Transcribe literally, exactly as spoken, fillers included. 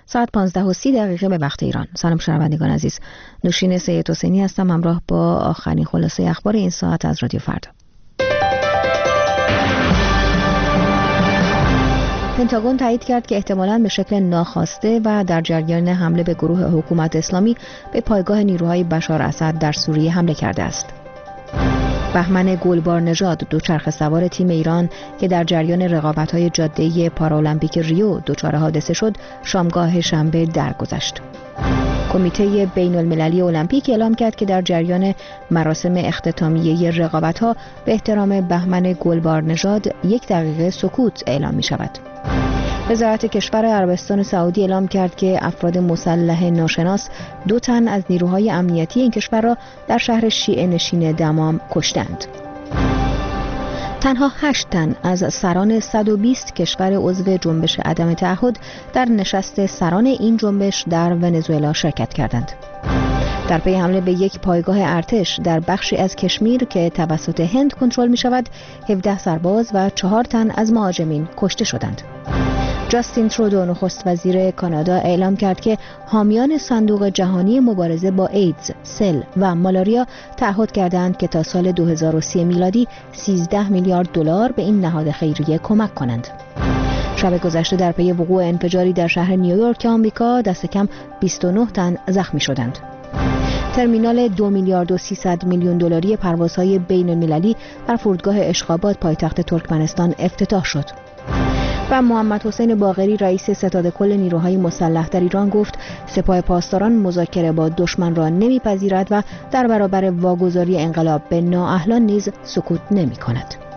ساعت پانزده و سی دقیقه به وقت ایران. سلام شنوندگان عزیز، نوشین سید حسینی هستم، همراه با آخرین خلاصه اخبار این ساعت از رادیو فردا. پنتاگون تایید کرد که احتمالاً به شکل ناخواسته و در جریان حمله به گروه حکومت اسلامی به پایگاه نیروهای بشار اسد در سوریه حمله کرده است. بهمن گلبار نژاد، دوچرخه سوار تیم ایران که در جریان رقابت‌های جاده‌ای پارالمپیک ریو دچار حادثه شد، شامگاه شنبه درگذشت. کمیته بین‌المللی المپیک اعلام کرد که در جریان مراسم اختتامیه رقابت‌ها به احترام بهمن گلبار نژاد یک دقیقه سکوت اعلام می‌شود. وزارت کشور عربستان سعودی اعلام کرد که افراد مسلح ناشناس دو تن از نیروهای امنیتی این کشور را در شهر شیعه نشین دمام کشتند. تنها هشت تن از سران صد و بیست کشور عضو جنبش عدم تعهد در نشست سران این جنبش در ونزوئلا شرکت کردند. در پی حمله به یک پایگاه ارتش در بخشی از کشمیر که توسط هند کنترل می شود، هفده سرباز و چهار تن از مهاجمین کشته شدند. جاستین ترودو، نخست وزیر کانادا، اعلام کرد که حامیان صندوق جهانی مبارزه با ایدز، سل و مالاریا تعهد کردند که تا سال دو هزار و سی میلادی سیزده میلیارد دلار به این نهاد خیریه کمک کنند. شب گذشته در پی وقوع انفجاری در شهر نیویورک آمریکا دست کم بیست و نه تن زخمی شدند. ترمینال دو میلیارد و سیصد میلیون دلاری پروازهای بین المللی در فرودگاه اشخاباد پایتخت ترکمنستان افتتاح شد. و محمد حسین باقری، رئیس ستاد کل نیروهای مسلح در ایران، گفت سپاه پاسداران مذاکره با دشمن را نمیپذیرد و در برابر واگذاری انقلاب به نااهلان نیز سکوت نمی کند.